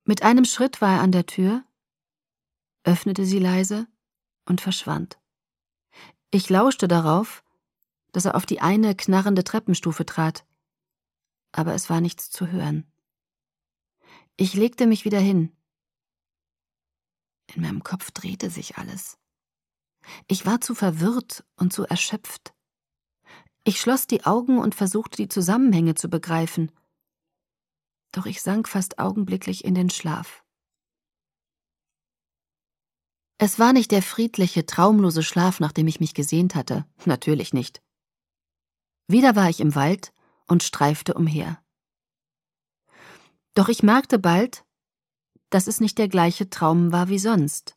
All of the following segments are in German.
Mit einem Schritt war er an der Tür, öffnete sie leise und verschwand. Ich lauschte darauf, dass er auf die eine knarrende Treppenstufe trat, aber es war nichts zu hören. Ich legte mich wieder hin. In meinem Kopf drehte sich alles. Ich war zu verwirrt und zu erschöpft. Ich schloss die Augen und versuchte, die Zusammenhänge zu begreifen. Doch ich sank fast augenblicklich in den Schlaf. Es war nicht der friedliche, traumlose Schlaf, nach dem ich mich gesehnt hatte. Natürlich nicht. Wieder war ich im Wald und streifte umher. Doch ich merkte bald, dass es nicht der gleiche Traum war wie sonst.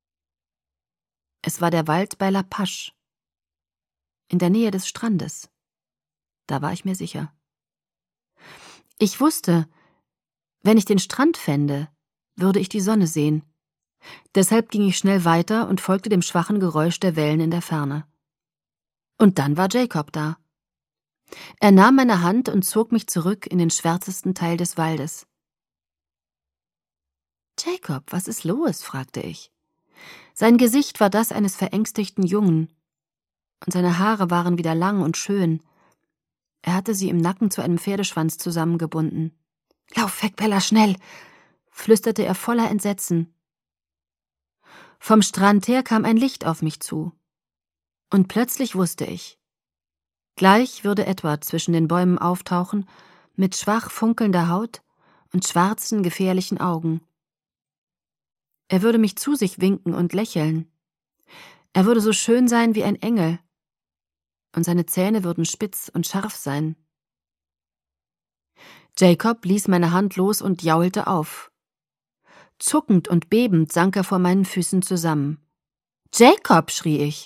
Es war der Wald bei La Pasch, in der Nähe des Strandes. Da war ich mir sicher. Ich wusste, wenn ich den Strand fände, würde ich die Sonne sehen. Deshalb ging ich schnell weiter und folgte dem schwachen Geräusch der Wellen in der Ferne. Und dann war Jacob da. Er nahm meine Hand und zog mich zurück in den schwärzesten Teil des Waldes. »Jacob, was ist los?« fragte ich. Sein Gesicht war das eines verängstigten Jungen, und seine Haare waren wieder lang und schön. Er hatte sie im Nacken zu einem Pferdeschwanz zusammengebunden. »Lauf weg, Bella, schnell!« flüsterte er voller Entsetzen. Vom Strand her kam ein Licht auf mich zu. Und plötzlich wusste ich, gleich würde Edward zwischen den Bäumen auftauchen, mit schwach funkelnder Haut und schwarzen, gefährlichen Augen. Er würde mich zu sich winken und lächeln. Er würde so schön sein wie ein Engel. Und seine Zähne würden spitz und scharf sein. Jacob ließ meine Hand los und jaulte auf. Zuckend und bebend sank er vor meinen Füßen zusammen. »Jacob«, schrie ich.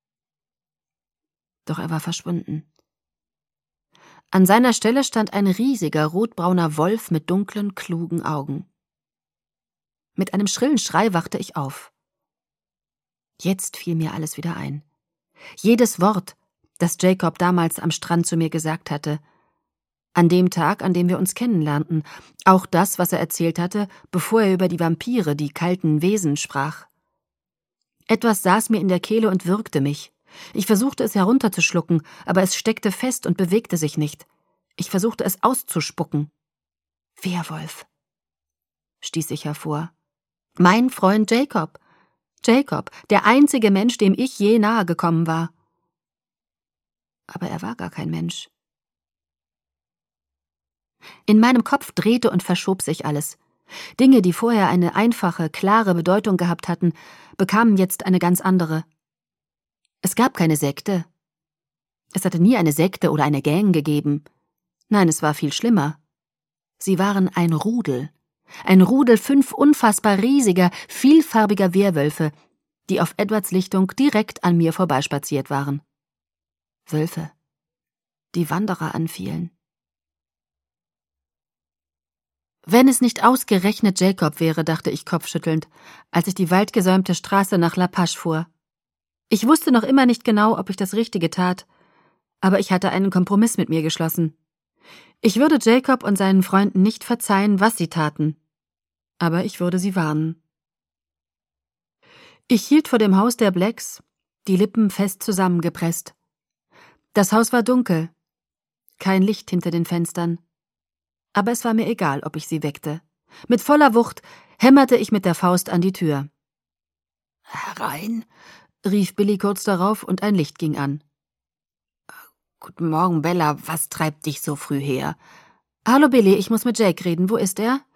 Doch er war verschwunden. An seiner Stelle stand ein riesiger, rotbrauner Wolf mit dunklen, klugen Augen. Mit einem schrillen Schrei wachte ich auf. Jetzt fiel mir alles wieder ein. Jedes Wort, das Jacob damals am Strand zu mir gesagt hatte, an dem Tag, an dem wir uns kennenlernten, auch das, was er erzählt hatte, bevor er über die Vampire, die kalten Wesen, sprach. Etwas saß mir in der Kehle und würgte mich. Ich versuchte es herunterzuschlucken, aber es steckte fest und bewegte sich nicht. Ich versuchte es auszuspucken. »Werwolf«, stieß ich hervor. »Mein Freund Jacob. Jacob, der einzige Mensch, dem ich je nahe gekommen war.« Aber er war gar kein Mensch. In meinem Kopf drehte und verschob sich alles. Dinge, die vorher eine einfache, klare Bedeutung gehabt hatten, bekamen jetzt eine ganz andere. Es gab keine Sekte. Es hatte nie eine Sekte oder eine Gang gegeben. Nein, es war viel schlimmer. Sie waren ein Rudel 5 unfassbar riesiger, vielfarbiger Werwölfe, die auf Edwards Lichtung direkt an mir vorbeispaziert waren. Wölfe, die Wanderer anfielen. Wenn es nicht ausgerechnet Jacob wäre, dachte ich kopfschüttelnd, als ich die waldgesäumte Straße nach La Pasch fuhr. Ich wusste noch immer nicht genau, ob ich das Richtige tat, aber ich hatte einen Kompromiss mit mir geschlossen. Ich würde Jacob und seinen Freunden nicht verzeihen, was sie taten, aber ich würde sie warnen. Ich hielt vor dem Haus der Blacks, die Lippen fest zusammengepresst. Das Haus war dunkel, kein Licht hinter den Fenstern. Aber es war mir egal, ob ich sie weckte. Mit voller Wucht hämmerte ich mit der Faust an die Tür. »Herein«, rief Billy kurz darauf und ein Licht ging an. »Guten Morgen, Bella, was treibt dich so früh her?« »Hallo Billy, ich muss mit Jake reden, wo ist er?«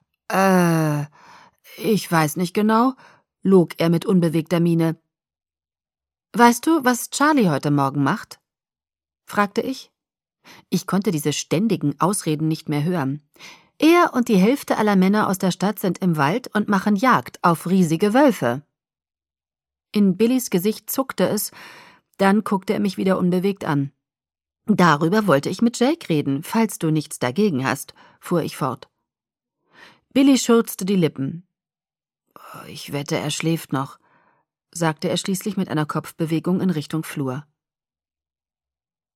Ich weiß nicht genau«, log er mit unbewegter Miene. »Weißt du, was Charlie heute Morgen macht?« fragte ich. Ich konnte diese ständigen Ausreden nicht mehr hören. Er und die Hälfte aller Männer aus der Stadt sind im Wald und machen Jagd auf riesige Wölfe. In Billys Gesicht zuckte es, dann guckte er mich wieder unbewegt an. »Darüber wollte ich mit Jake reden, falls du nichts dagegen hast«, fuhr ich fort. Billy schürzte die Lippen. »Ich wette, er schläft noch«, sagte er schließlich mit einer Kopfbewegung in Richtung Flur.